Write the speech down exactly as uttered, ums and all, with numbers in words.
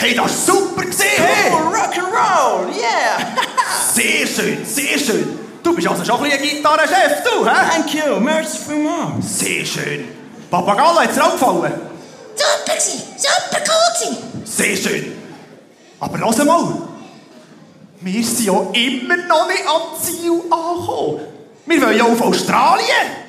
Hey, das war super gewesen, hey! Cool, Rock'n'Roll, yeah! Sehr schön, sehr schön. Du bist also schon ein bisschen ein Gitarrenchef, du, hä? Thank you, merci vielmals. Sehr schön. Papagalo, hat's dir auch gefallen? Super gsi, super cool gsi. Sehr schön. Aber hör mal. Wir sind ja immer noch nicht am Ziel angekommen. Wir wollen ja auf Australien.